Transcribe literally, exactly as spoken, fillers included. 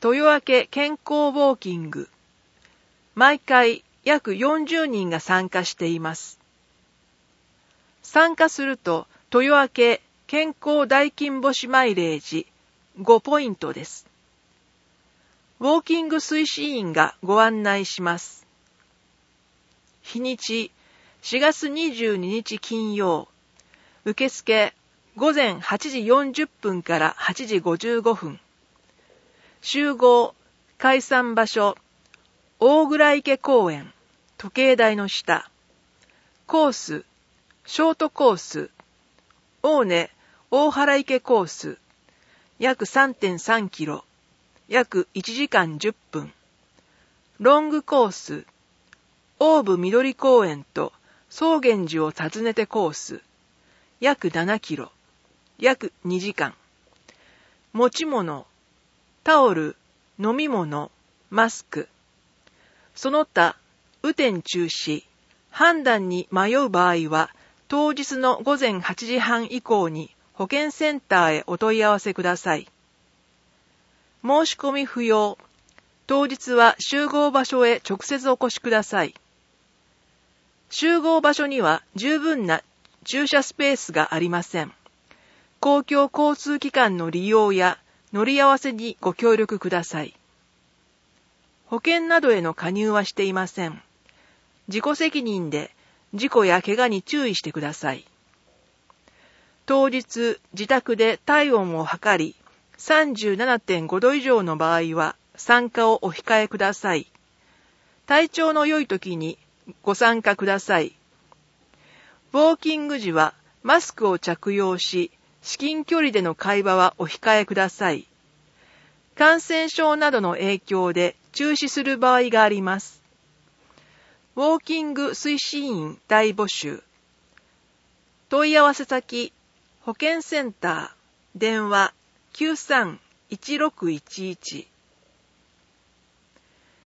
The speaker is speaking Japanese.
豊明健康ウォーキング。毎回約よんじゅうにんが参加しています。参加すると豊明健康大金星マイレージごポイントです。ウォーキング推進員がご案内します。日にちしがつにじゅうににち金曜。受付ごぜんはちじよんじゅっぷんからはちじごじゅうごふん。集合解散場所大倉池公園時計台の下。コースショートコース大根大原池コース約 さんてんさんキロ約いちじかんじゅっぷん。ロングコース大武緑公園と宗源寺を訪ねてコース約ななキロ約にじかん。持ち物タオル飲み物マスク。その他雨天中止判断に迷う場合は当日のごぜんはちじはん以降に保健センターへお問い合わせください。申し込み不要。当日は集合場所へ直接お越しください。集合場所には十分な駐車スペースがありません。公共交通機関の利用や乗り合わせにご協力ください。保険などへの加入はしていません。自己責任で事故や怪我に注意してください。当日自宅で体温を測り さんじゅうななてんごど以上の場合は参加をお控えください。体調の良い時にご参加ください。ウォーキング時はマスクを着用し、至近距離での会話はお控えください。感染症などの影響で中止する場合があります。ウォーキング推進員大募集。問い合わせ先、保健センター、電話きゅうさんいちろくいちいち